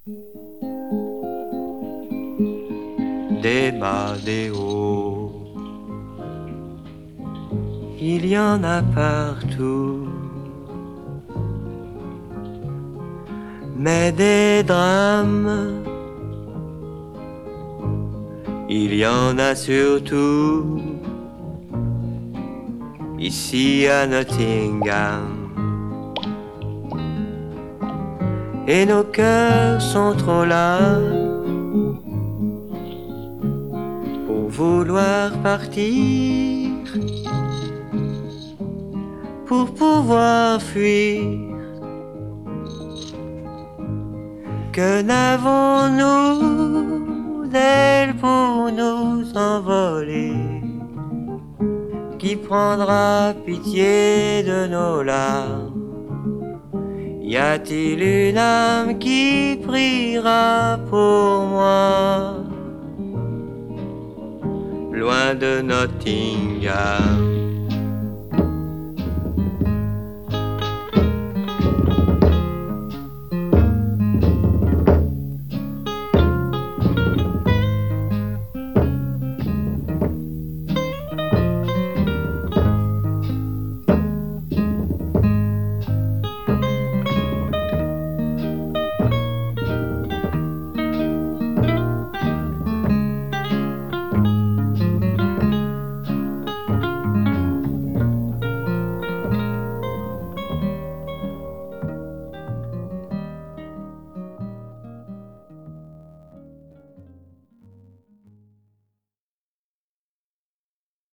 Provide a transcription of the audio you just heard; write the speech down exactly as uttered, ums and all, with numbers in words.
Des bas, des hauts, il y en a partout, mais des drames, il y en a surtout ici à Nottingham. Et nos cœurs sont trop là pour vouloir partir, pour pouvoir fuir. Que n'avons-nous d'elle pour nous envoler? Qui prendra pitié de nos larmes? Y a-t-il une âme qui priera pour moi, loin de Nottingham?